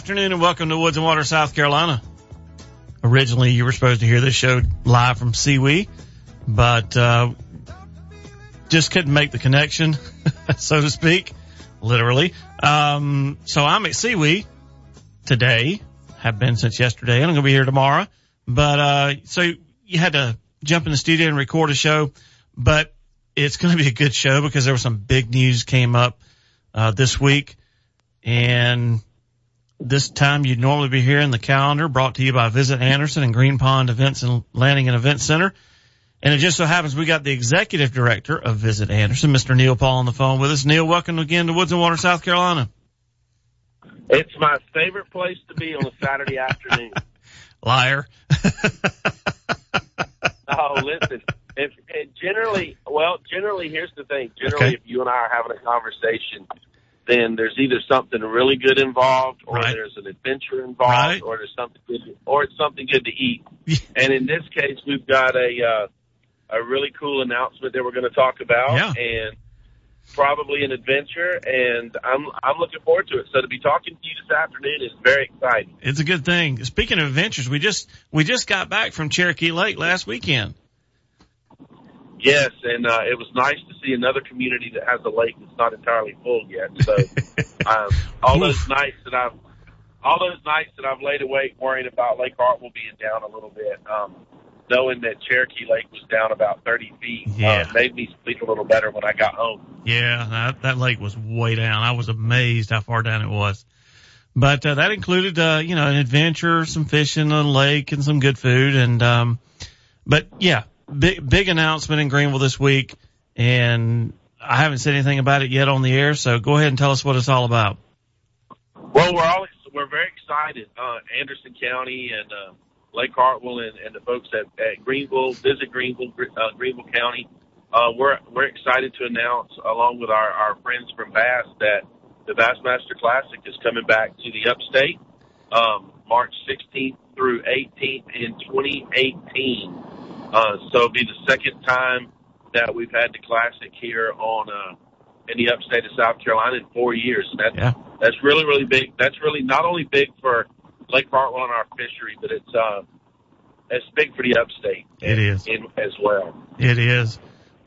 afternoon and welcome to Woods and Water, South Carolina. Originally, you were supposed to hear this show live from Seawee, but just couldn't make the connection, so to speak, literally. So I'm at Seawee today, have been since yesterday, and I'm going to be here tomorrow. But so you had to jump in the studio and record a show, but it's going to be a good show because there was some big news came up this week. And this time you'd normally be hearing the calendar brought to you by Visit Anderson and Green Pond Events and Landing and Event Center. And it just so happens we got the executive director of Visit Anderson, Mr. Neil Paul, on the phone with us. Neil, welcome again to Woods and Water, South Carolina. It's my favorite place to be on a Saturday afternoon. Liar. Oh, listen. Generally, here's the thing. Generally, if you and I are having a conversation, then there's either something really good involved, or there's an adventure involved, or there's something good, or it's something good to eat. And in this case, we've got a really cool announcement that we're going to talk about, and probably an adventure. And I'm looking forward to it. So to be talking to you this afternoon is very exciting. It's a good thing. Speaking of adventures, we just got back from Cherokee Lake last weekend. Yes, and it was nice to see another community that has a lake that's not entirely full yet. So all those nights that I've laid awake worrying about Lake Hartwell being down a little bit, knowing that Cherokee Lake was down about 30 feet, made me sleep a little better when I got home. Yeah, that lake was way down. I was amazed how far down it was. But that included an adventure, some fishing on the lake, and some good food. And but yeah. Big announcement in Greenville this week, and I haven't said anything about it yet on the air, so go ahead and tell us what it's all about. Well, we're very excited. Anderson County and Lake Hartwell and the folks at Greenville, Visit Greenville, Greenville County, we're excited to announce, along with our friends from Bass, that the Bassmaster Classic is coming back to the Upstate, March 16th through 18th in 2018. So it'll be the second time that we've had the Classic here in the upstate of South Carolina in 4 years. That's really, really big. That's really not only big for Lake Hartwell and our fishery, but it's big for the upstate. It is as well. It is.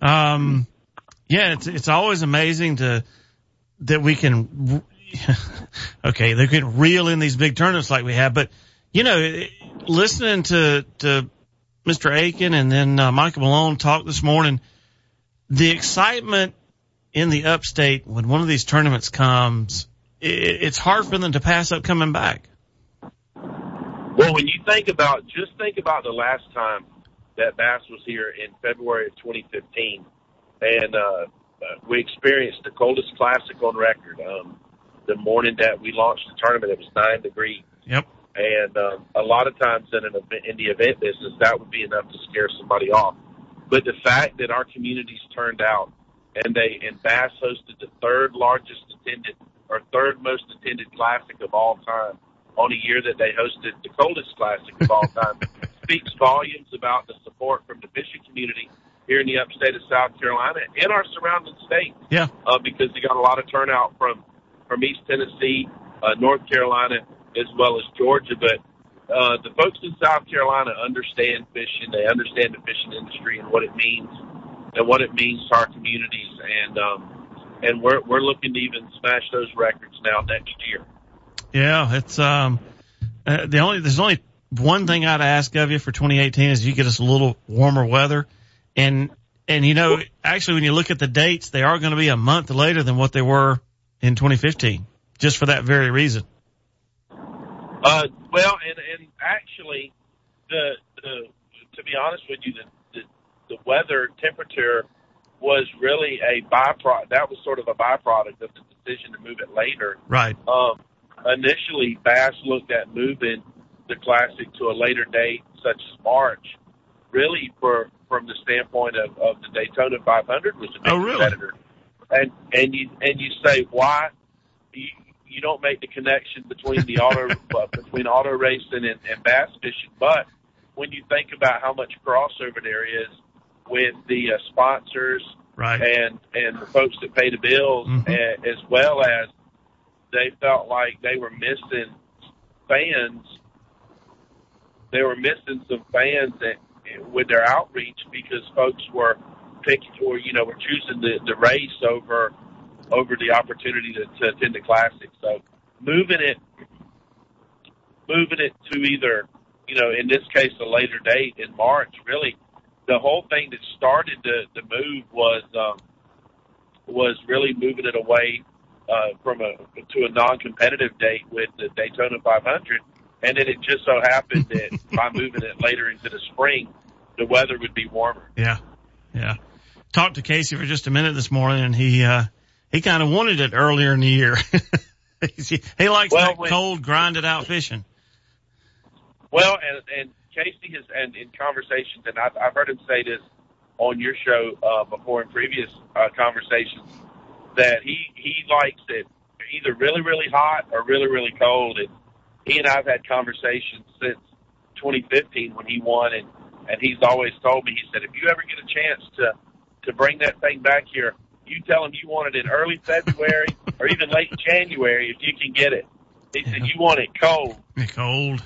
It's always amazing that we can. Okay, they can reel in these big tournaments like we have, but listening to Mr. Aiken and then Michael Malone talk this morning, the excitement in the upstate when one of these tournaments comes, it's hard for them to pass up coming back. Well, when you think about the last time that Bass was here in February of 2015, and we experienced the coldest Classic on record. The morning that we launched the tournament, it was 9 degrees. Yep. And a lot of times in the event business, that would be enough to scare somebody off. But the fact that our communities turned out and Bass hosted the third most attended Classic of all time on a year that they hosted the coldest Classic of all time speaks volumes about the support from the fishing community here in the upstate of South Carolina and our surrounding states. Yeah. Because they got a lot of turnout from East Tennessee, North Carolina, as well as Georgia. But the folks in South Carolina understand fishing. They understand the fishing industry and what it means to our communities. And we're looking to even smash those records now next year. Yeah, it's there's only one thing I'd ask of you for 2018 is you get us a little warmer weather. And actually when you look at the dates, they are going to be a month later than what they were in 2015, just for that very reason. And actually, to be honest with you, the weather temperature was really a byproduct. That was sort of a byproduct of the decision to move it later. Right. Initially, Bass looked at moving the Classic to a later date, such as March, really from the standpoint of the Daytona 500 was a big competitor. And you say, why? You don't make the connection between the auto racing and bass fishing. But when you think about how much crossover there is with the sponsors, right, and the folks that pay the bills, as well as they felt like they were missing fans. They were missing some fans with their outreach because folks were picking or were choosing the race over the opportunity to attend the Classic. So moving it to either in this case a later date in March. Really, the whole thing that started the move was really moving it away to a non-competitive date with the Daytona 500, and then it just so happened that by moving it later into the spring, the weather would be warmer. Yeah. Talked to Casey for just a minute this morning, and he kind of wanted it earlier in the year. He likes cold, grinded out fishing. Well, and Casey has, and in conversations, and I've heard him say this on your show before in previous conversations, that he likes it either really, really hot or really, really cold. And he and I have had conversations since 2015 when he won, and he's always told me, he said, if you ever get a chance to bring that thing back here, you tell him you want it in early February or even late January if you can get it. He said you want it cold. Cold.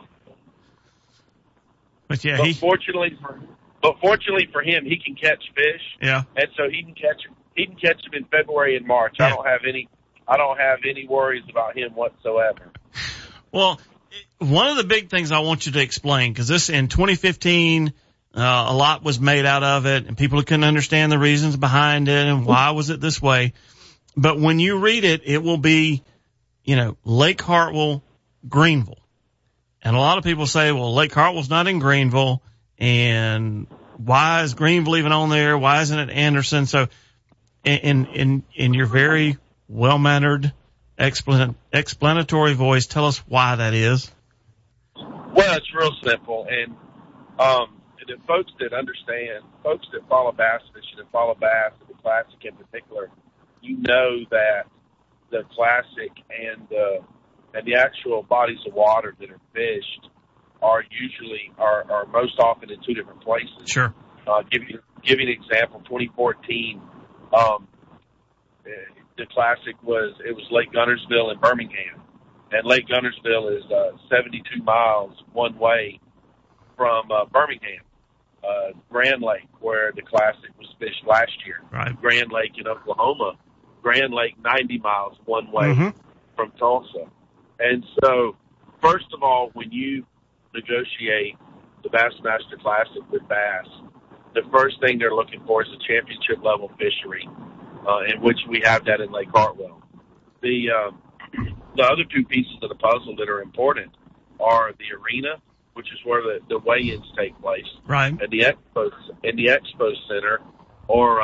But fortunately for him, he can catch fish. Yeah. And so he can catch them in February and March. Yeah. I don't have any worries about him whatsoever. Well, one of the big things I want you to explain, because this in 2015, a lot was made out of it, and people couldn't understand the reasons behind it and why was it this way. But when you read it, it will be, Lake Hartwell, Greenville. And a lot of people say, well, Lake Hartwell's not in Greenville, and why is Greenville even on there? Why isn't it Anderson? So in your very well-mannered explanatory voice, tell us why that is. Well, it's real simple. And the folks that understand, folks that follow bass fishing and follow bass, the Classic in particular, that the Classic and the actual bodies of water that are fished are most often in two different places. Sure. Give you an example. 2014, the Classic was Lake Guntersville in Birmingham, and Lake Guntersville is 72 miles one way from Birmingham. Grand Lake, where the Classic was fished last year. Right. Grand Lake in Oklahoma. Grand Lake 90 miles one way from Tulsa. And so, first of all, when you negotiate the Bassmaster Classic with Bass, the first thing they're looking for is a championship level fishery, in which we have that in Lake Hartwell. The other two pieces of the puzzle that are important are the arena, which is where the weigh-ins take place, right, and the expo center, or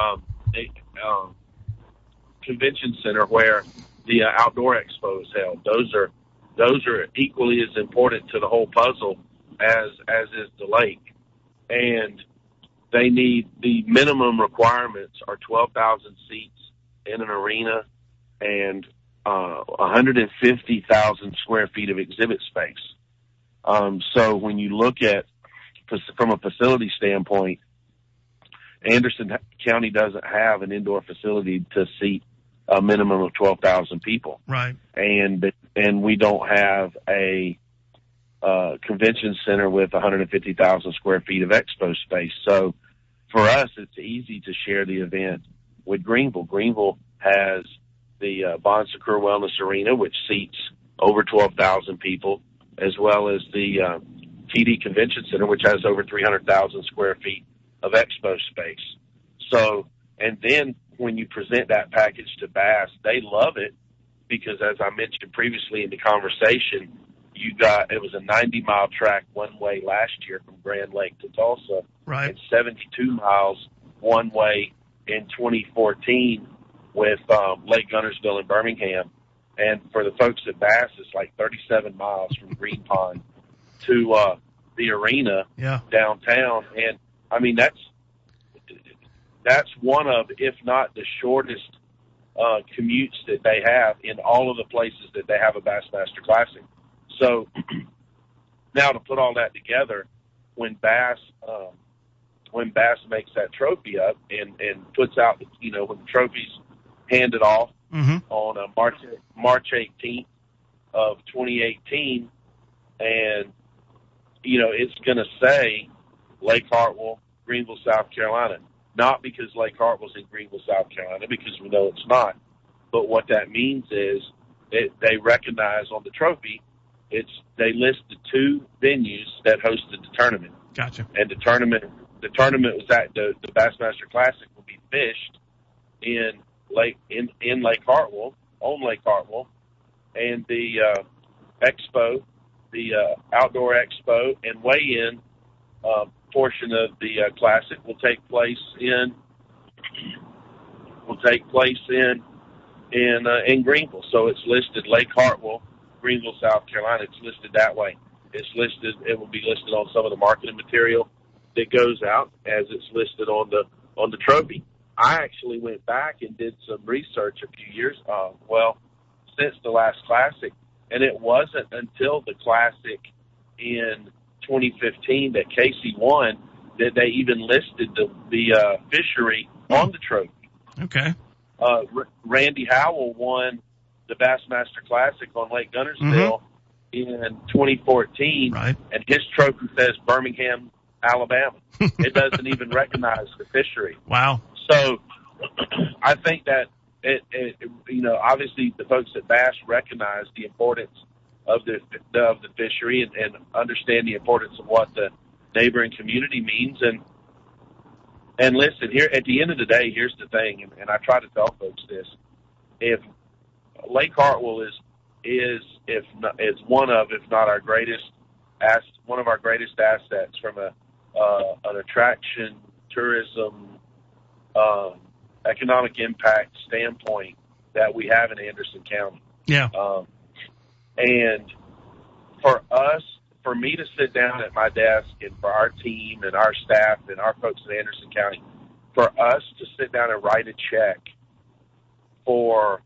convention center where the outdoor expo is held. Those are equally as important to the whole puzzle as is the lake, and they need, the minimum requirements are 12,000 seats in an arena and 150,000 square feet of exhibit space. So when you look at, from a facility standpoint, Anderson County doesn't have an indoor facility to seat a minimum of 12,000 people. Right. And we don't have a convention center with 150,000 square feet of expo space. So for us, it's easy to share the event with Greenville. Greenville has the Bon Secours Wellness Arena, which seats over 12,000 people, as well as the TD Convention Center, which has over 300,000 square feet of expo space. So, and then when you present that package to Bass, they love it because, as I mentioned previously in the conversation, it was a 90-mile track one way last year from Grand Lake to Tulsa, right, and 72 miles one way in 2014 with Lake Guntersville in Birmingham. And for the folks at Bass, it's like 37 miles from Green Pond to the arena downtown. And I mean, that's one of, if not the shortest commutes that they have in all of the places that they have a Bassmaster Classic. So now to put all that together, when Bass makes that trophy up and puts out, when the trophy's handed off on March 18th of 2018, and, it's going to say Lake Hartwell, Greenville, South Carolina. Not because Lake Hartwell's in Greenville, South Carolina, because we know it's not. But what that means is they recognize on the trophy, they listed 2 venues that hosted the tournament. Gotcha. And the tournament was at the Bassmaster Classic will be fished in Lake Hartwell, on Lake Hartwell, and the expo, the outdoor expo and weigh-in portion of the Classic will take place in Greenville. So it's listed Lake Hartwell, Greenville, South Carolina. It's listed that way. It will be listed on some of the marketing material that goes out as it's listed on the trophy. I actually went back and did some research a few years, since the last Classic, and it wasn't until the Classic in 2015 that Casey won that they even listed the fishery on the trophy. Okay. Randy Howell won the Bassmaster Classic on Lake Guntersville in 2014, right, and his trophy says Birmingham, Alabama. It doesn't even recognize the fishery. Wow. So I think that obviously the folks at Bass recognize the importance of the fishery and understand the importance of what the neighboring community means. And listen, here at the end of the day, here's the thing, and I try to tell folks this: if Lake Hartwell is one of, if not our greatest, one of our greatest assets from an attraction, tourism, economic impact standpoint that we have in Anderson County. Yeah. And for me to sit down at my desk, and for our team and our staff and our folks in Anderson County, for us to sit down and write a check for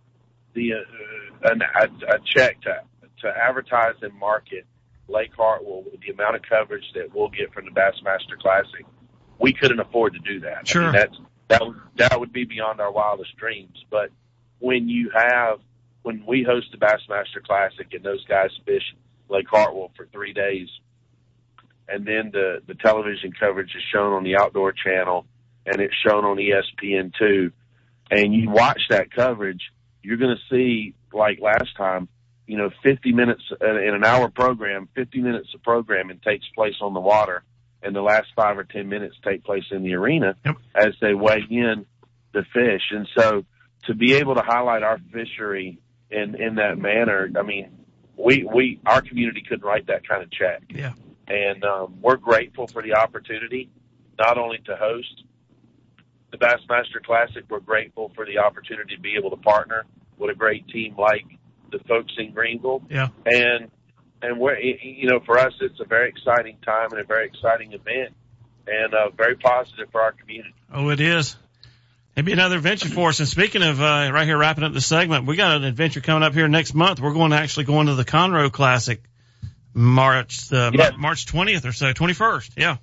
a check to advertise and market Lake Hartwell with the amount of coverage that we'll get from the Bassmaster Classic, we couldn't afford to do that. Sure. I mean, that would be beyond our wildest dreams. But when we host the Bassmaster Classic and those guys fish Lake Hartwell for 3 days, and then the television coverage is shown on the Outdoor Channel and it's shown on ESPN2, and you watch that coverage, you're going to see, like last time, 50 minutes in an hour program, 50 minutes of programming takes place on the water, and the last 5 or 10 minutes take place in the arena as they weigh in the fish. And so to be able to highlight our fishery in that manner, I mean, our community couldn't write that kind of check. Yeah. And we're grateful for the opportunity, not only to host the Bassmaster Classic, we're grateful for the opportunity to be able to partner with a great team like the folks in Greenville. Yeah. And we're, for us, it's a very exciting time and a very exciting event, and very positive for our community. Oh, it is. Maybe another adventure for us. And speaking of right here, wrapping up the segment, we got an adventure coming up here next month. We're going to the Conroe Classic March 20th or so, 21st. Yeah.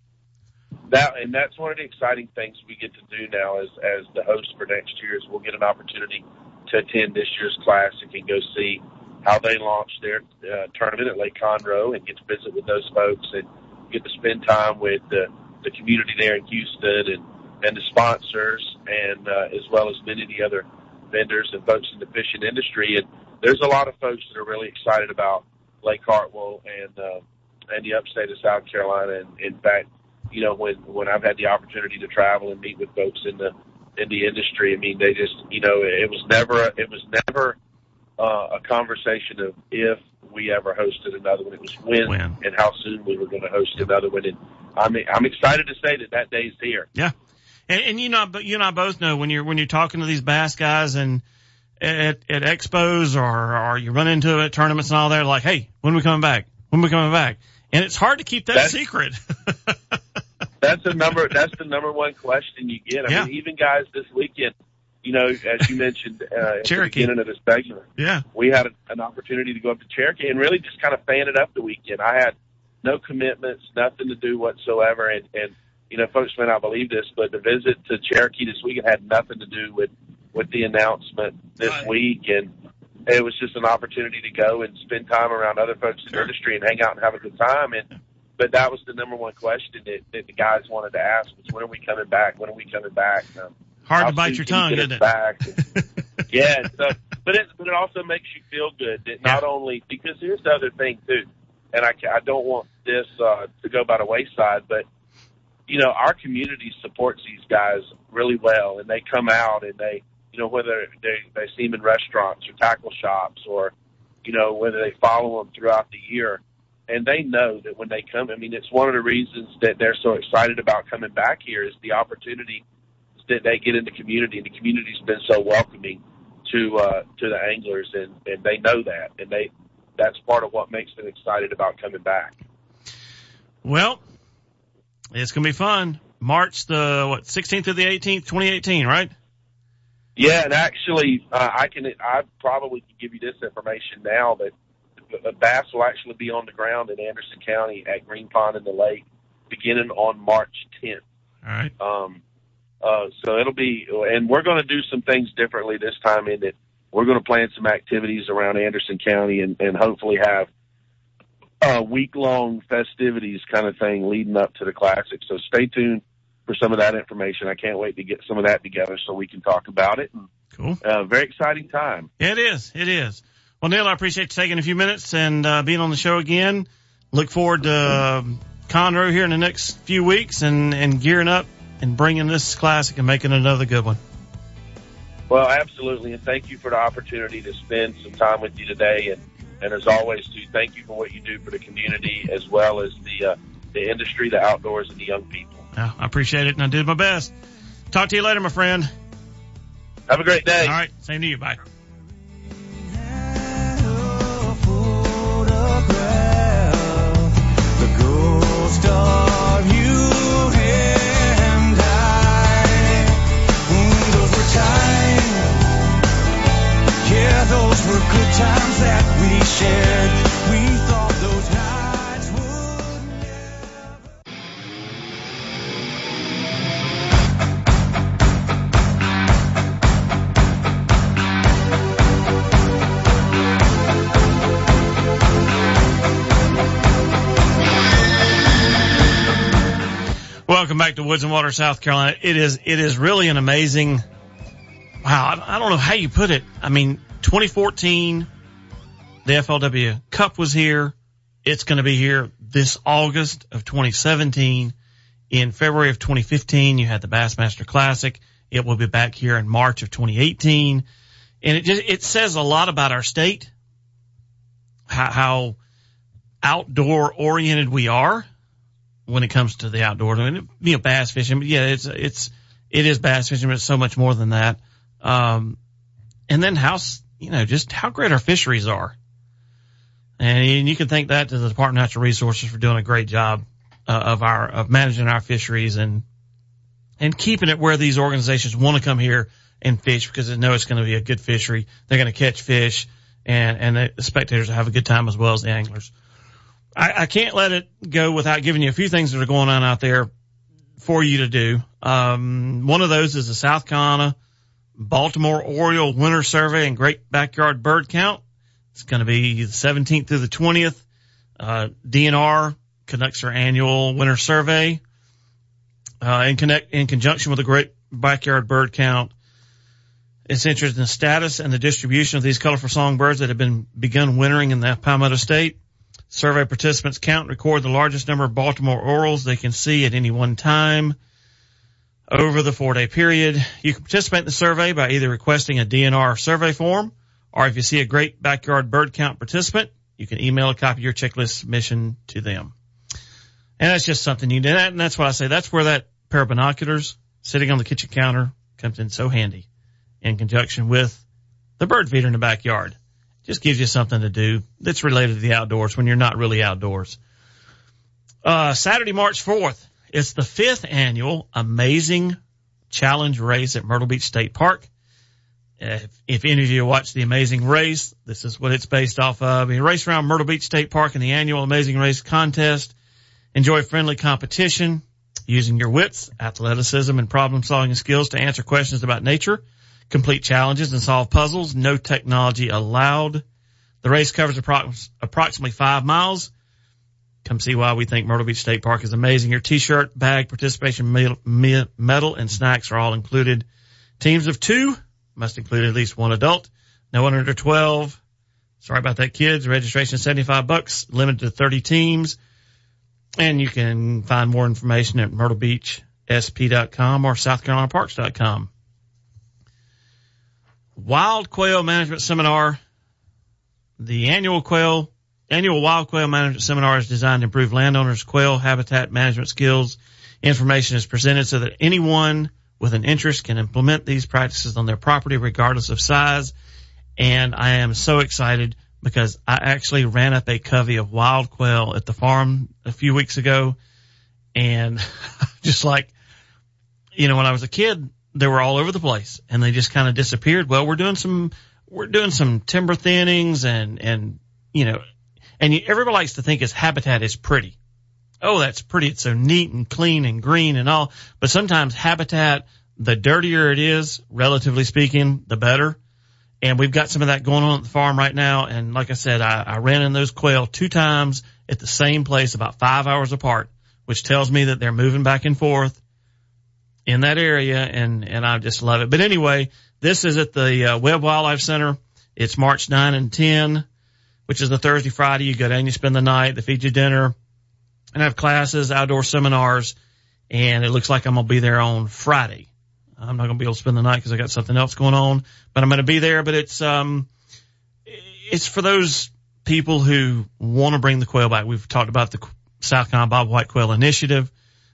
That's one of the exciting things we get to do now as the host for next year is we'll get an opportunity to attend this year's Classic and go see how they launched their tournament at Lake Conroe and get to visit with those folks and get to spend time with the community there in Houston and the sponsors and as well as many of the other vendors and folks in the fishing industry. And there's a lot of folks that are really excited about Lake Hartwell and the upstate of South Carolina. And in fact, when I've had the opportunity to travel and meet with folks in the industry, I mean, they just, it was never a conversation of if we ever hosted another one. It was when and how soon we were going to host another one. And I'm excited to say that day's here. Yeah. And you and I both know when you're talking to these bass guys and at expos or you run into it at tournaments and all, they're like, hey, when are we coming back? When are we coming back? And it's hard to keep that secret. That's the number one question you get. I mean, even guys this weekend, as you mentioned at the beginning of this segment, we had an opportunity to go up to Cherokee and really just kind of fan it up the weekend. I had no commitments, nothing to do whatsoever, and folks may not believe this, but the visit to Cherokee this weekend had nothing to do with the announcement this week, and it was just an opportunity to go and spend time around other folks in the industry and hang out and have a good time. But that was the number one question that the guys wanted to ask was, when are we coming back? When are we coming back? Hard to bite your tongue, isn't it? Back? Yeah. So, but it also makes you feel good that not only, because here's the other thing too, and I don't want this to go by the wayside, but our community supports these guys really well, and they come out and they, whether they see them in restaurants or tackle shops, or whether they follow them throughout the year. And they know that when they come, it's one of the reasons that they're so excited about coming back here is the opportunity that they get in the community, and the community's been so welcoming to the anglers, and they know that, and that's part of what makes them excited about coming back. Well, it's going to be fun. March the 16th to the 18th, 2018, right? Yeah, and actually, I probably can give you this information now, but the bass will actually be on the ground in Anderson County at Green Pond in the lake beginning on March 10th. All right. So it'll be, and we're going to do some things differently this time in that we're going to plan some activities around Anderson County and hopefully have week-long festivities kind of thing leading up to the Classic. So stay tuned for some of that information. I can't wait to get some of that together so we can talk about it. Cool. Very exciting time. It is. Well, Neil, I appreciate you taking a few minutes and being on the show again. Look forward to Conroe here in the next few weeks and gearing up and bringing this Classic and making another good one. Well, absolutely, and thank you for the opportunity to spend some time with you today. And as always, too, thank you for what you do for the community as well as the industry, the outdoors, and the young people. I appreciate it, and I did my best. Talk to you later, my friend. Have a great day. All right, same to you. Bye. Those were good times that we shared. We thought those nights would Welcome back to Woods and Water, South Carolina. It is really an amazing. Wow, I don't know how you put it. 2014, the FLW Cup was here. It's going to be here this August of 2017. In February of 2015, you had the Bassmaster Classic. It will be back here in March of 2018. And it says a lot about our state, how outdoor oriented we are when it comes to the outdoors. Bass fishing, but yeah, it is bass fishing, but it's so much more than that. And then just how great our fisheries are. And you can thank that to the Department of Natural Resources for doing a great job of managing our fisheries and keeping it where these organizations want to come here and fish because they know it's going to be a good fishery. They're going to catch fish and the spectators will have a good time as well as the anglers. I can't let it go without giving you a few things that are going on out there for you to do. One of those is the South Carolina Baltimore Oriole Winter Survey and Great Backyard Bird Count. It's going to be the 17th through the 20th. DNR conducts their annual winter survey in conjunction with the Great Backyard Bird Count. It's interested in the status and the distribution of these colorful songbirds that have begun wintering in the Palmetto State. Survey participants count and record the largest number of Baltimore Orioles they can see at any one time over the 4-day period. You can participate in the survey by either requesting a DNR survey form, or if you see a Great Backyard Bird Count participant, you can email a copy of your checklist submission to them. And that's just something you do. And that's what I say. That's where that pair of binoculars sitting on the kitchen counter comes in so handy in conjunction with the bird feeder in the backyard. Just gives you something to do that's related to the outdoors when you're not really outdoors. Saturday, March 4th, it's the 5th annual Amazing Challenge Race at Myrtle Beach State Park. If any of you watch the Amazing Race, this is what it's based off of. You race around Myrtle Beach State Park in the annual Amazing Race contest. Enjoy friendly competition using your wits, athleticism, and problem-solving skills to answer questions about nature. complete challenges and solve puzzles. No technology allowed. The race covers approximately 5 miles. Come see why we think Myrtle Beach State Park is amazing. Your T-shirt, bag, participation medal, and snacks are all included. Teams of 2 must include at least 1 adult. No one under 12. Sorry about that, kids. Registration is $75, limited to 30 teams. And you can find more information at myrtlebeachsp.com or southcarolinaparks.com. Wild Quail Management Seminar. The annual Wild Quail Management Seminar is designed to improve landowners' quail habitat management skills. Information is presented so that anyone with an interest can implement these practices on their property regardless of size. And I am so excited because I actually ran up a covey of wild quail at the farm a few weeks ago. And just like, when I was a kid, they were all over the place and they just kind of disappeared. Well, we're doing some timber thinnings and everybody likes to think his habitat is pretty. Oh, that's pretty. It's so neat and clean and green and all. But sometimes habitat, the dirtier it is, relatively speaking, the better. And we've got some of that going on at the farm right now. And like I said, I ran in those quail 2 times at the same place about 5 hours apart, which tells me that they're moving back and forth in that area. And I just love it. But anyway, this is at the Webb Wildlife Center. It's March 9 and 10, which is the Thursday, Friday. You go down, you spend the night, they feed you dinner, and have classes, outdoor seminars, and it looks like I'm going to be there on Friday. I'm not going to be able to spend the night because I got something else going on, but I'm going to be there. But it's for those people who want to bring the quail back. We've talked about the South Carolina Bob White Quail Initiative.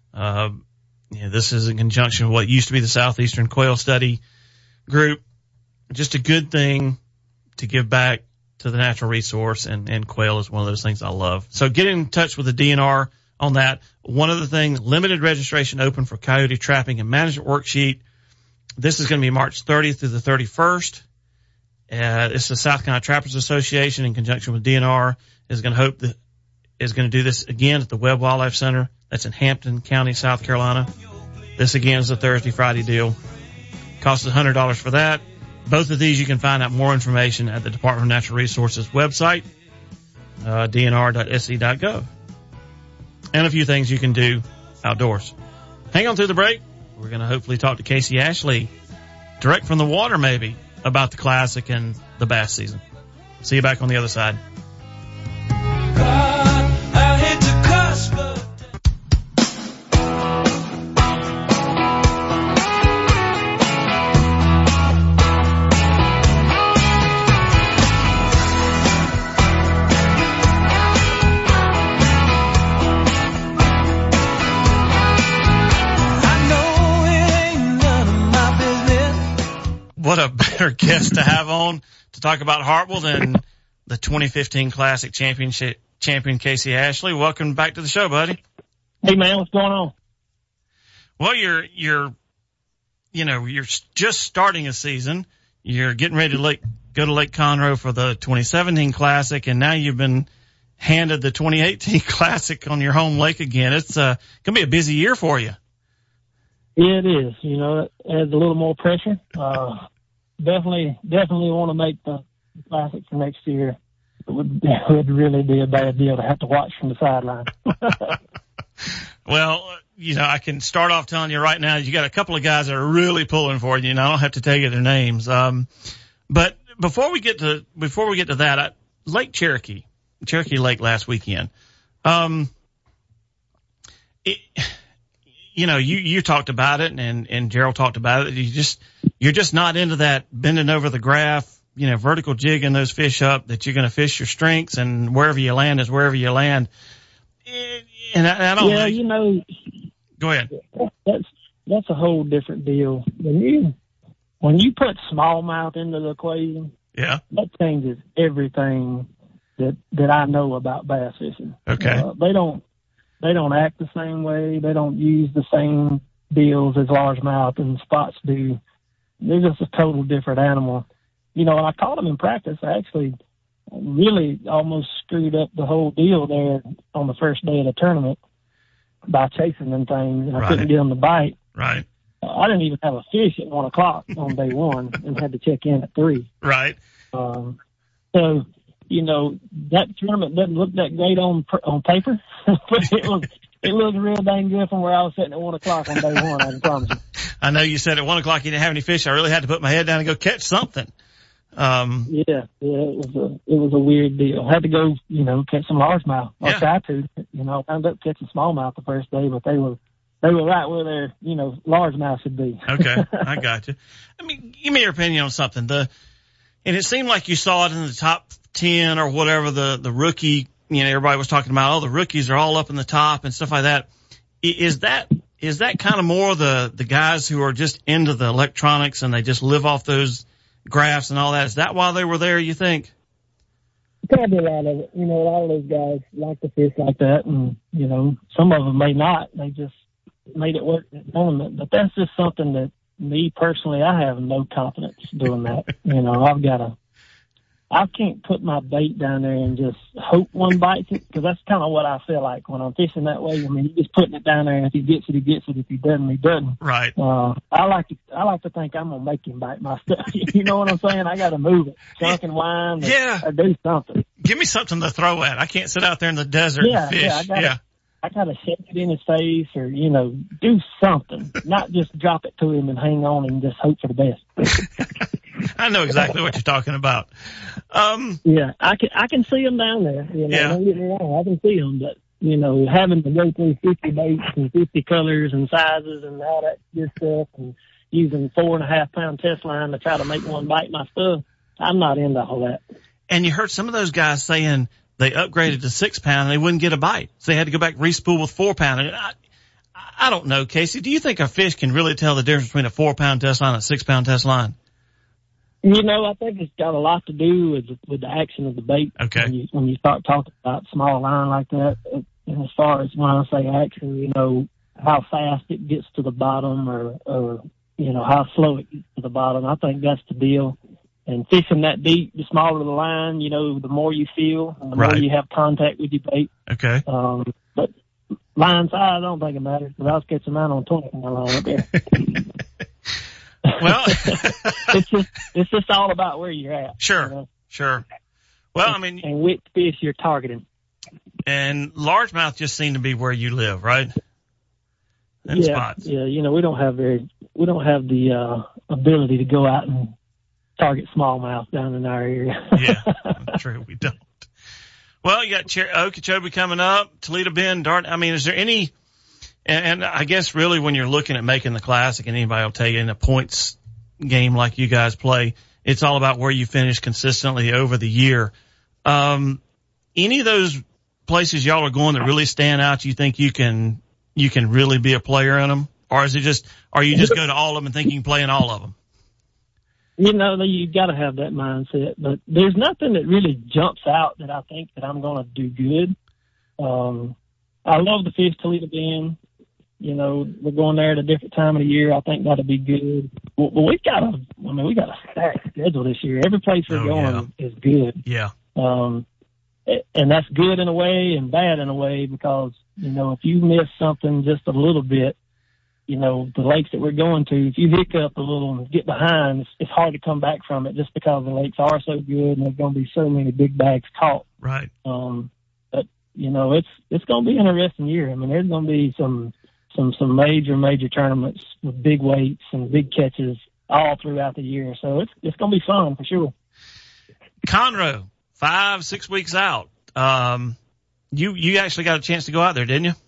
This is in conjunction with what used to be the Southeastern Quail Study Group. Just a good thing to give back to the natural resource, and quail is one of those things I love. So get in touch with the DNR on that. One other thing, limited registration open for coyote trapping and management worksheet. This is going to be March 30th through the 31st. It's the South Carolina Trappers Association in conjunction with DNR is going to do this again at the Webb Wildlife Center. That's in Hampton County, South Carolina. This again is a Thursday, Friday deal. Costs $100 for that. Both of these you can find out more information at the Department of Natural Resources website, dnr.sc.gov. And a few things you can do outdoors. Hang on through the break. We're going to hopefully talk to Casey Ashley, direct from the water maybe, about the Classic and the bass season. See you back on the other side. What a better guest to have on to talk about Hartwell than the 2015 Classic champion Casey Ashley. Welcome back to the show, buddy. Hey man, what's going on? Well, you're just starting a season. You're getting ready to go to Lake Conroe for the 2017 Classic, and now you've been handed the 2018 Classic on your home lake again. It's going to be a busy year for you. Yeah, it is. It adds a little more pressure. Definitely want to make the Classic for next year. It would really be a bad deal to have to watch from the sideline. Well, I can start off telling you right now, you got a couple of guys that are really pulling for you, and I don't have to tell you their names. But before we get to that, Lake Cherokee Lake last weekend. You talked about it and Gerald talked about it. You're just not into that bending over the graph, vertical jigging those fish up, that you're going to fish your strengths, and wherever you land is wherever you land. And I don't know. Yeah, Go ahead. That's a whole different deal. When you put smallmouth into the equation, yeah, that changes everything that I know about bass fishing. Okay. They don't act the same way. They don't use the same deals as largemouth and spots do. They're just a total different animal. And I caught them in practice. I actually really almost screwed up the whole deal there on the first day of the tournament by chasing them things, and I couldn't get them to bite. Right. I I didn't even have a fish at 1 o'clock on day one and had to check in at 3. Right. So, you know, that tournament doesn't look that great on paper, but it looked real dang good from where I was sitting at 1 o'clock on day one, I can promise you. I know you said at 1 o'clock you didn't have any fish. I really had to put my head down and go catch something. Yeah, it was a weird deal. I had to go, you know, catch some largemouth. I tried to, you know, I ended up catching smallmouth the first day, but they were right where their, you know, largemouth should be. Okay, I got you. I mean, give me your opinion on something. And it seemed like you saw it in the top 10 or whatever, the rookie, you know, everybody was talking about, the rookies are all up in the top and stuff like that. Is that kind of more the guys who are just into the electronics and they just live off those graphs and all that? Is that why they were there, you think? Probably a lot of it. You know, a lot of those guys like to fish like that, and, you know, some of them may not. They just made it work in the tournament. But that's just something that me personally, I have no confidence doing that. You know, I can't put my bait down there and just hope one bites it, because that's kind of what I feel like when I'm fishing that way. I mean, you're just putting it down there, and if he gets it, he gets it. If he doesn't, he doesn't. Right. I like to think I'm gonna make him bite my stuff. You know what I'm saying? I got to move it, chunk and wind, or do something. Give me something to throw at. I can't sit out there in the desert and fish. I gotta shake it in his face, or, you know, do something, not just drop it to him and hang on and just hope for the best. I know exactly what you're talking about. Yeah, I can see them down there. You know, don't get me wrong, I can see them, but, you know, having to go through 50 baits and 50 colors and sizes and all that good stuff, and using 4.5-pound test line to try to make one bite my stuff, I'm not into all that. And you heard some of those guys saying they upgraded to 6-pound and they wouldn't get a bite, so they had to go back re-spool with 4-pound. And I don't know, Casey. Do you think a fish can really tell the difference between a 4-pound test line and a 6-pound test line? You know, I think it's got a lot to do with the action of the bait. Okay. When you start talking about small line like that, and as far as when I say action, you know, how fast it gets to the bottom, or you know, how slow it gets to the bottom. I think that's the deal. And fishing that deep, the smaller the line, you know, the more you feel, and the more you have contact with your bait. Okay. But line size, I don't think it matters, because I was catching mine on 20-pound line up there. Well, it's just all about where you're at. Sure, you know? Sure. Well, I mean, and which fish you're targeting. And largemouth just seem to be where you live, right? And spots. Yeah. You know, we don't have the ability to go out and target smallmouth down in our area. Yeah, true. We don't. Well, you got Okeechobee coming up, Toledo Bend, Dart. I mean, is there any? And I guess really when you're looking at making the classic, and anybody will tell you in a points game like you guys play, it's all about where you finish consistently over the year. Any of those places y'all are going that really stand out, you think you can really be a player in them? Or is it just, or you just go to all of them and think you can play in all of them? You know, you got to have that mindset, but there's nothing that really jumps out that I think that I'm going to do good. I love the fish Toledo Bend. You know, we're going there at a different time of the year. I think that'll be good. But we got a stacked schedule this year. Every place we're going is good. Yeah. And that's good in a way and bad in a way, because, you know, if you miss something just a little bit, you know, the lakes that we're going to, if you hiccup a little and get behind, it's hard to come back from it, just because the lakes are so good and there's going to be so many big bags caught. Right. But, you know, it's going to be an interesting year. I mean, there's going to be some major tournaments with big weights and big catches all throughout the year. So it's going to be fun for sure. Conroe, 5-6 weeks out. You actually got a chance to go out there, didn't you?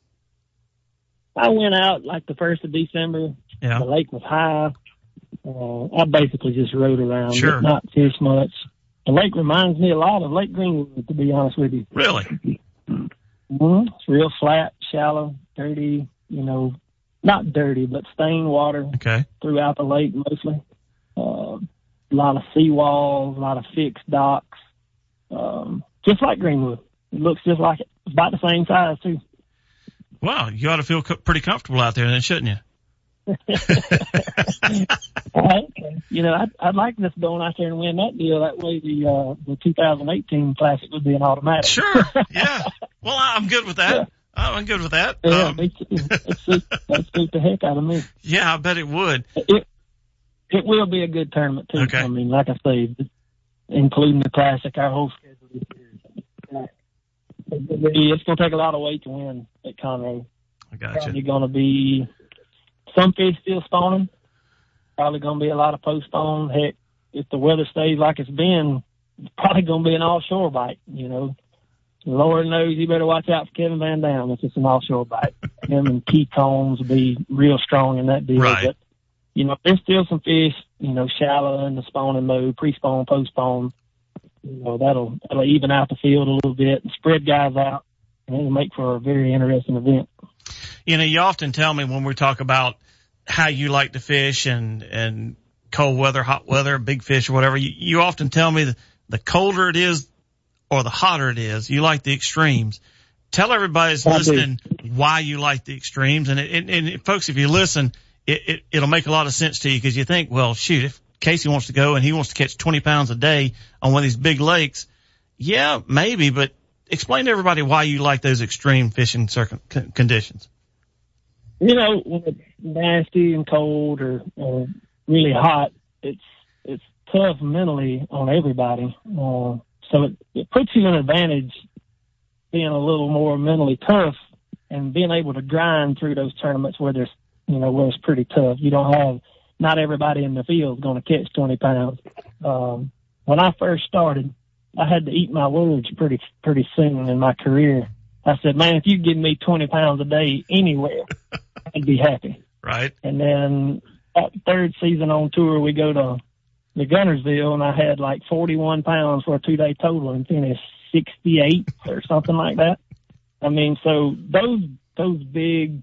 I went out like the 1st of December. Yeah. The lake was high. I basically just rode around, sure, not fish much. The lake reminds me a lot of Lake Greenwood, to be honest with you. Really? Mm-hmm. It's real flat, shallow, dirty, you know, not dirty, but stained water throughout the lake mostly. A lot of seawalls, a lot of fixed docks, just like Greenwood. It looks just like it. It's about the same size, too. Wow, you ought to feel pretty comfortable out there then, shouldn't you? You know, I'd like to just go out there and win that deal. That way the 2018 Classic would be an automatic. Sure, yeah. Well, I'm good with that. Oh, I'm good with that. Yeah, that suits the heck out of me. Yeah, I bet it would. It will be a good tournament too. Okay. I mean, like I say, including the classic, our whole schedule this year. It's going to take a lot of weight to win at Conroe. I gotcha. Probably going to be some fish still spawning. Probably going to be a lot of postpone. Heck, if the weather stays like it's been, it's probably going to be an offshore bite. You know, Lord knows you better watch out for Kevin Van Dam if it's an offshore bite. Him and Keith Combs will be real strong in that deal. Right. But, you know, there's still some fish, you know, shallow in the spawning mode, pre-spawn, post-spawn. You know, that'll even out the field a little bit and spread guys out, and it'll make for a very interesting event. You know, you often tell me when we talk about how you like to fish and cold weather, hot weather, big fish or whatever, you often tell me the colder it is or the hotter it is, you like the extremes. Tell everybody that's listening why you like the extremes. And folks, if you listen, it'll make a lot of sense to you because you think, well, shoot, if Casey wants to go and he wants to catch 20 pounds a day on one of these big lakes, yeah, maybe, but explain to everybody why you like those extreme fishing conditions. You know, when it's nasty and cold or really hot, it's tough mentally on everybody. So it puts you in an advantage being a little more mentally tough and being able to grind through those tournaments where there's, you know, where it's pretty tough. You don't have, not everybody in the field is going to catch 20 pounds. When I first started, I had to eat my words pretty soon in my career. I said, man, if you give me 20 pounds a day anywhere, I'd be happy. Right. And then that third season on tour, we go to the Gunnersville, and I had like 41 pounds for a 2-day total and finished 68 or something like that. I mean, so those big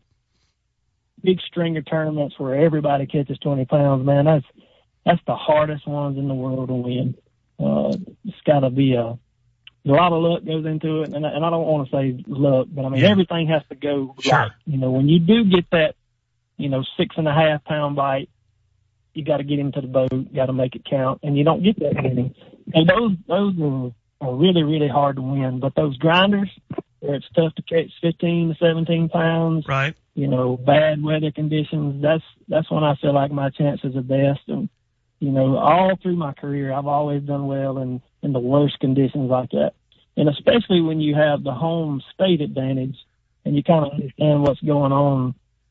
stringer tournaments where everybody catches 20 pounds, man, that's the hardest ones in the world to win. It's got to be a lot of luck goes into it, and I don't want to say luck, but I mean everything has to go right. You know, when you do get that, you know, 6.5 pound bite, you got to get him to the boat, got to make it count, and you don't get that many. And those are really, really hard to win. But those grinders, where it's tough to catch 15 to 17 pounds, right? You know, bad weather conditions, that's when I feel like my chances are best. And, you know, all through my career, I've always done well in the worst conditions like that. And especially when you have the home state advantage and you kind of understand what's going on,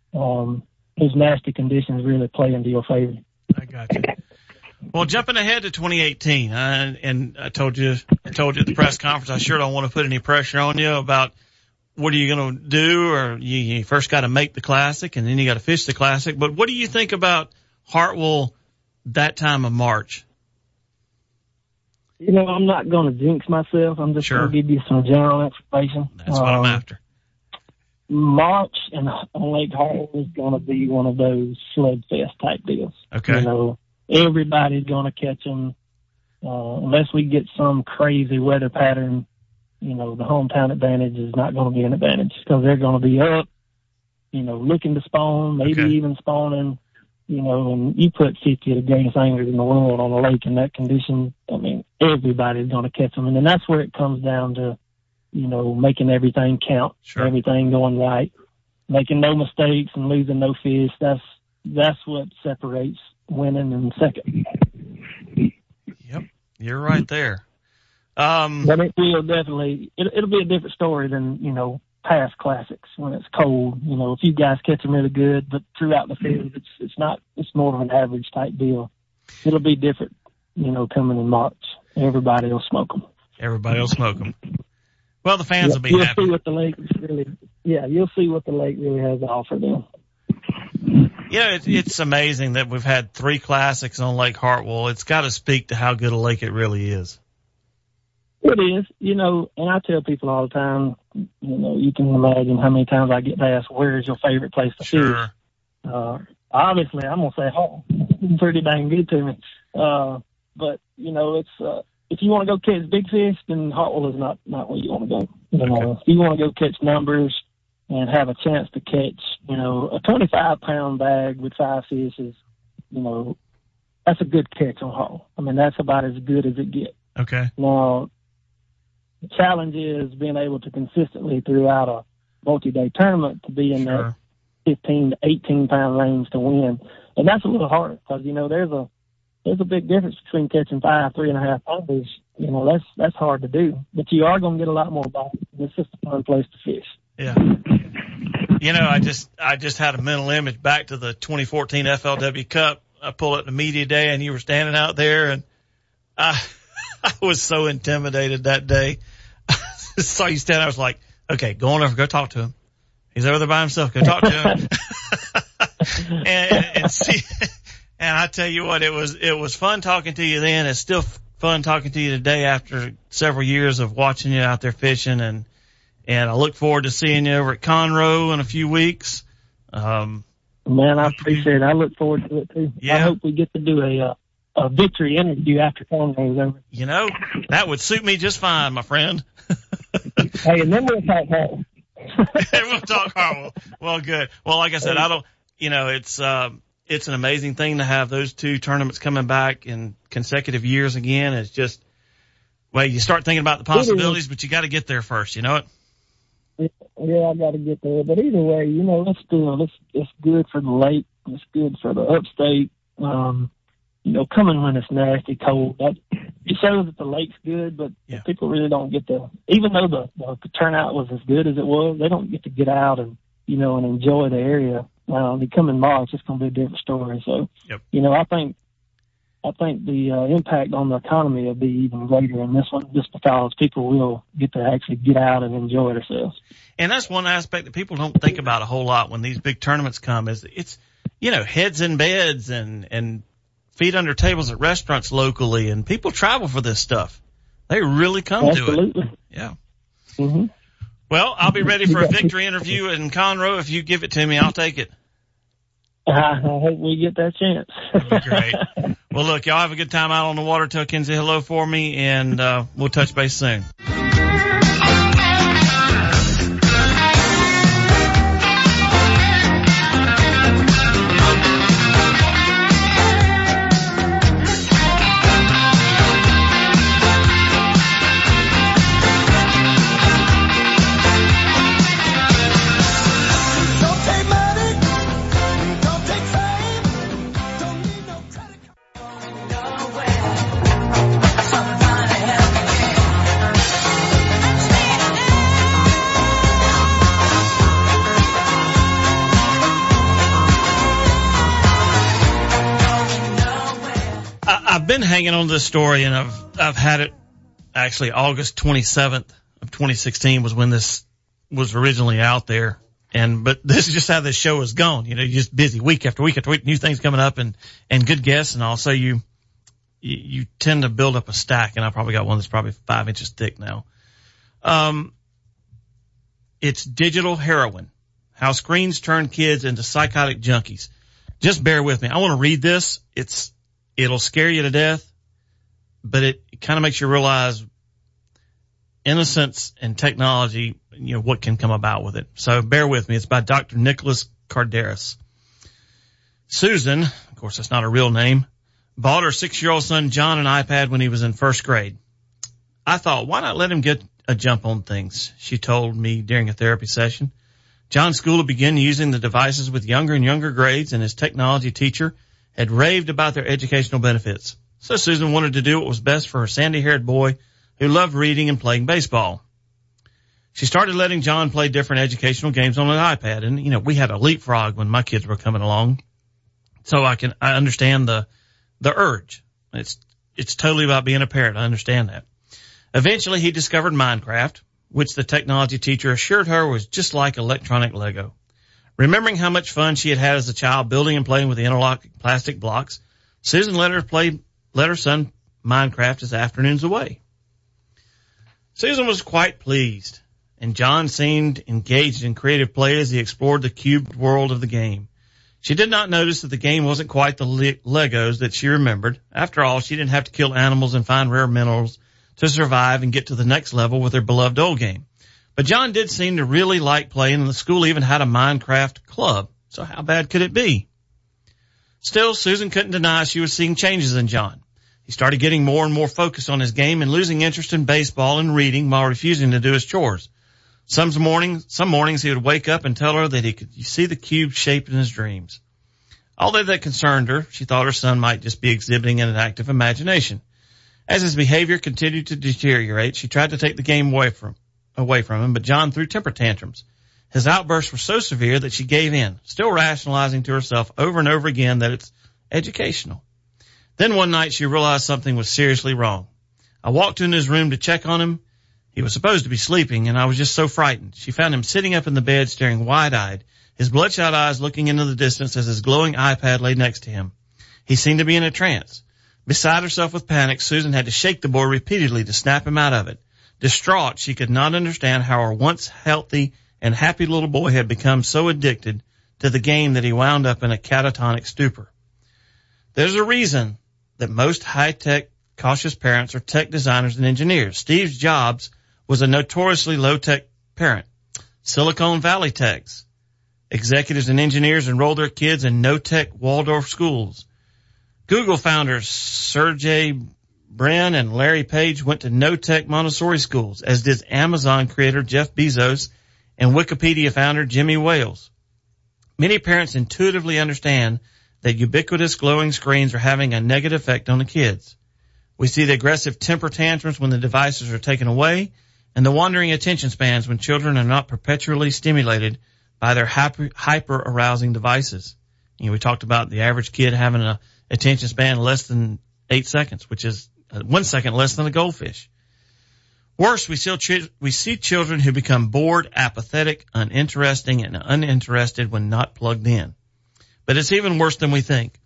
those nasty conditions really play into your favor. I got you. Well, jumping ahead to 2018, and I told you at the press conference, I sure don't want to put any pressure on you about what are you going to do, or you first got to make the classic and then you got to fish the classic. But what do you think about Hartwell that time of March? You know, I'm not going to jinx myself. I'm just going to give you some general information. That's what I'm after. March and on Lake Hartwell is going to be one of those slugfest type deals. Okay. You know, everybody's going to catch them unless we get some crazy weather pattern. You know, the hometown advantage is not going to be an advantage because they're going to be up, you know, looking to spawn, maybe even spawning, you know, and you put 50 of the greatest anglers in the world on a lake in that condition. I mean, everybody's going to catch them. And then that's where it comes down to, you know, making everything count, everything going right, making no mistakes and losing no fish. That's what separates winning and second. Yep, you're right there. But it will definitely, it'll be a different story than, you know, past classics when it's cold. You know, if you guys catch them really good, but throughout the field, it's more of an average type deal. It'll be different, you know, coming in March. Everybody will smoke them. Everybody will smoke them. Well, the fans will be you'll happy. See what the lake really, you'll see what the lake really has to offer them. Yeah, it's amazing that we've had 3 classics on Lake Hartwell. It's got to speak to how good a lake it really is. It is, you know, and I tell people all the time, you know, you can imagine how many times I get asked, where's your favorite place to fish? Obviously, I'm going to say Hartwell. It's pretty dang good to me. But, you know, it's if you want to go catch big fish, then Hartwell is not where you want to go. You know, if you want to go catch numbers and have a chance to catch, you know, a 25-pound bag with 5 fish is, you know, that's a good catch on Hartwell. I mean, that's about as good as it gets. Okay. Now, the challenge is being able to consistently throughout a multi-day tournament to be in that 15 to 18 pound range to win. And that's a little harder because, you know, there's a big difference between catching 5, 3.5 pounders. You know, that's hard to do, but you are going to get a lot more bites. It's just a fun place to fish. Yeah. You know, I just had a mental image back to the 2014 FLW Cup. I pulled up the media day and you were standing out there, and I was so intimidated that day. I saw you stand. I was like, okay, go on over, go talk to him. He's over there by himself. Go talk to him. and see, and I tell you what, it was fun talking to you then. It's still fun talking to you today after several years of watching you out there fishing, and I look forward to seeing you over at Conroe in a few weeks. Man, I appreciate it. I look forward to it too. Yeah. I hope we get to do a victory interview after Conroe is over. You know, that would suit me just fine, my friend. Hey, and then we'll talk Harwell. We'll talk Harwell. Well, good. Well, like I said, it's an amazing thing to have those two tournaments coming back in consecutive years again. It's just, well, you start thinking about the possibilities, but you got to get there first. You know it? Yeah, I got to get there. But either way, you know, it's good for the lake. It's good for the upstate. You know, coming when it's nasty cold, it shows that the lake's good, but people really don't get to, even though the turnout was as good as it was, they don't get to get out and, you know, and enjoy the area. They come in March, it's going to be a different story. So, you know, I think the impact on the economy will be even greater in this one, just because people will get to actually get out and enjoy themselves. And that's one aspect that people don't think about a whole lot when these big tournaments come, is it's, you know, heads in beds and feet under tables at restaurants locally, and people travel for this stuff. They really come to it. Yeah. Mm-hmm. Well, I'll be ready for a victory interview in Conroe. If you give it to me, I'll take it. I hope we get that chance. Great. Well, look, y'all have a good time out on the water. Tell Kenzie hello for me, and we'll touch base soon. I've been hanging on to this story, and I've had it actually August 27th of 2016 was when this was originally out there. But this is just how this show has gone. You know, you're just busy week after week after week, new things coming up and good guests. And also you tend to build up a stack, and I probably got one that's probably 5 inches thick now. It's digital heroin, how screens turn kids into psychotic junkies. Just bear with me. I want to read this. It'll scare you to death, but it kind of makes you realize innocence and technology, you know, what can come about with it. So bear with me. It's by Dr. Nicholas Kardaras. Susan, of course, that's not a real name, bought her 6-year-old son John an iPad when he was in first grade. I thought, why not let him get a jump on things? She told me during a therapy session. John's school had begun using the devices with younger and younger grades, and his technology teacher had raved about their educational benefits. So Susan wanted to do what was best for her sandy-haired boy who loved reading and playing baseball. She started letting John play different educational games on an iPad. And, you know, we had a leapfrog when my kids were coming along. So I understand the urge. It's totally about being a parent. I understand that. Eventually he discovered Minecraft, which the technology teacher assured her was just like electronic Lego. Remembering how much fun she had had as a child building and playing with the interlocking plastic blocks, Susan let her son Minecraft his afternoons away. Susan was quite pleased, and John seemed engaged in creative play as he explored the cubed world of the game. She did not notice that the game wasn't quite the Legos that she remembered. After all, she didn't have to kill animals and find rare minerals to survive and get to the next level with her beloved old game. But John did seem to really like playing, and the school even had a Minecraft club. So how bad could it be? Still, Susan couldn't deny she was seeing changes in John. He started getting more and more focused on his game and losing interest in baseball and reading while refusing to do his chores. Some mornings he would wake up and tell her that he could see the cube shape in his dreams. Although that concerned her, she thought her son might just be exhibiting an active imagination. As his behavior continued to deteriorate, she tried to take the game away from him, but John threw temper tantrums. His outbursts were so severe that she gave in, still rationalizing to herself over and over again that it's educational. Then one night she realized something was seriously wrong. I walked into his room to check on him. He was supposed to be sleeping, and I was just so frightened. She found him sitting up in the bed, staring wide-eyed, his bloodshot eyes looking into the distance as his glowing iPad lay next to him. He seemed to be in a trance. Beside herself with panic, Susan had to shake the boy repeatedly to snap him out of it. Distraught, she could not understand how her once healthy and happy little boy had become so addicted to the game that he wound up in a catatonic stupor. There's a reason that most high-tech, cautious parents are tech designers and engineers. Steve Jobs was a notoriously low-tech parent. Silicon Valley techs. Executives and engineers enrolled their kids in no-tech Waldorf schools. Google founders Sergey Brin and Larry Page went to no-tech Montessori schools, as did Amazon creator Jeff Bezos and Wikipedia founder Jimmy Wales. Many parents intuitively understand that ubiquitous glowing screens are having a negative effect on the kids. We see the aggressive temper tantrums when the devices are taken away, and the wandering attention spans when children are not perpetually stimulated by their hyper-arousing devices. You know, we talked about the average kid having an attention span less than 8 seconds, which is 1 second less than a goldfish. Worse, we see children who become bored, apathetic, uninteresting, and uninterested when not plugged in. But it's even worse than we think.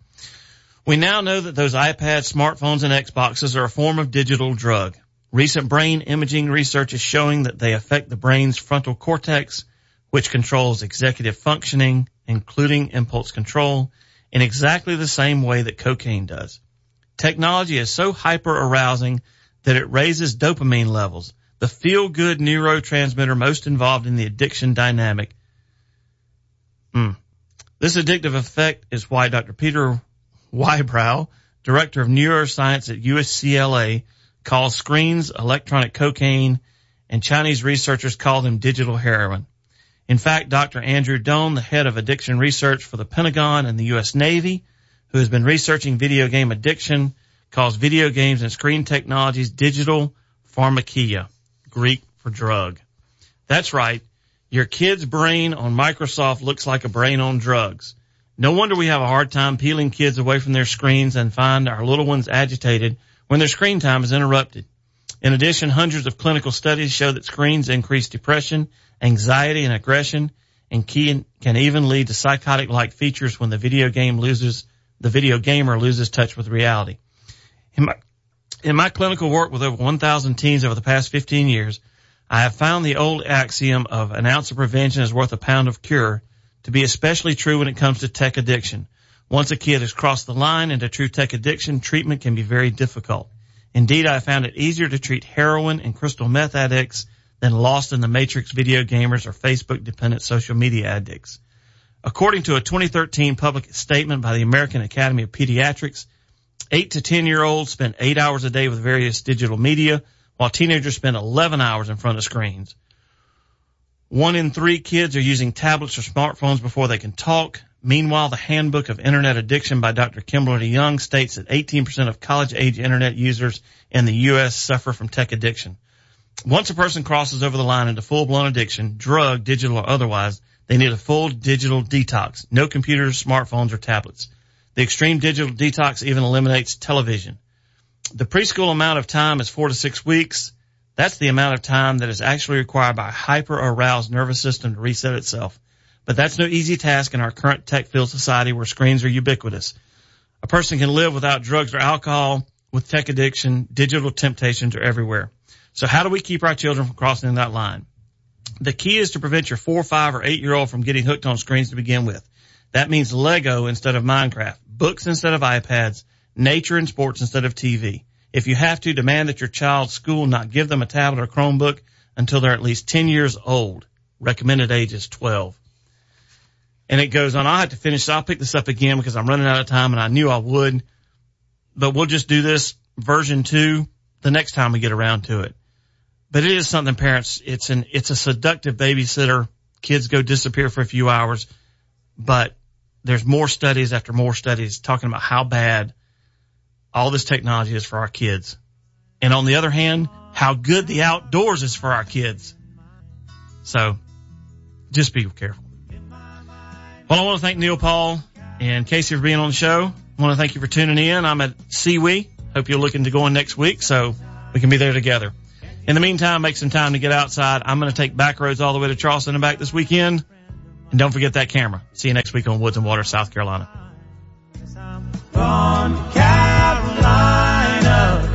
We now know that those iPads, smartphones, and Xboxes are a form of digital drug. Recent brain imaging research is showing that they affect the brain's frontal cortex, which controls executive functioning, including impulse control, in exactly the same way that cocaine does. Technology is so hyper-arousing that it raises dopamine levels, the feel-good neurotransmitter most involved in the addiction dynamic. This addictive effect is why Dr. Peter Whybrow, director of neuroscience at UCLA, calls screens electronic cocaine, and Chinese researchers call them digital heroin. In fact, Dr. Andrew Doan, the head of addiction research for the Pentagon and the U.S. Navy, who has been researching video game addiction, calls video games and screen technologies digital pharmakeia, Greek for drug. That's right. Your kid's brain on Microsoft looks like a brain on drugs. No wonder we have a hard time peeling kids away from their screens and find our little ones agitated when their screen time is interrupted. In addition, hundreds of clinical studies show that screens increase depression, anxiety, and aggression, and can even lead to psychotic-like features when the video gamer loses touch with reality. In my clinical work with over 1,000 teens over the past 15 years, I have found the old axiom of an ounce of prevention is worth a pound of cure to be especially true when it comes to tech addiction. Once a kid has crossed the line into true tech addiction, treatment can be very difficult. Indeed, I found it easier to treat heroin and crystal meth addicts than lost in the matrix video gamers or Facebook-dependent social media addicts. According to a 2013 public statement by the American Academy of Pediatrics, 8 to 10-year-olds spend 8 hours a day with various digital media, while teenagers spend 11 hours in front of screens. 1 in 3 kids are using tablets or smartphones before they can talk. Meanwhile, the Handbook of Internet Addiction by Dr. Kimberly Young states that 18% of college-age Internet users in the U.S. suffer from tech addiction. Once a person crosses over the line into full-blown addiction, drug, digital, or otherwise, they need a full digital detox. No computers, smartphones, or tablets. The extreme digital detox even eliminates television. The preschool amount of time is 4 to 6 weeks. That's the amount of time that is actually required by a hyper-aroused nervous system to reset itself. But that's no easy task in our current tech-filled society where screens are ubiquitous. A person can live without drugs or alcohol. With tech addiction, digital temptations are everywhere. So how do we keep our children from crossing that line? The key is to prevent your 4, 5, or 8-year-old from getting hooked on screens to begin with. That means Lego instead of Minecraft, books instead of iPads, nature and sports instead of TV. If you have to, demand that your child's school not give them a tablet or Chromebook until they're at least 10 years old. Recommended age is 12. And it goes on. I'll have to finish. I'll pick this up again because I'm running out of time, and I knew I would. But we'll just do this version 2 the next time we get around to it. But it is something parents, it's a seductive babysitter. Kids go disappear for a few hours, but there's more studies after more studies talking about how bad all this technology is for our kids. And on the other hand, how good the outdoors is for our kids. So just be careful. Well, I want to thank Neil Paul and Casey for being on the show. I want to thank you for tuning in. I'm at SeaWee. Hope you're looking to go in next week so we can be there together. In the meantime, make some time to get outside. I'm going to take back roads all the way to Charleston and back this weekend. And don't forget that camera. See you next week on Woods and Water, South Carolina. From Carolina.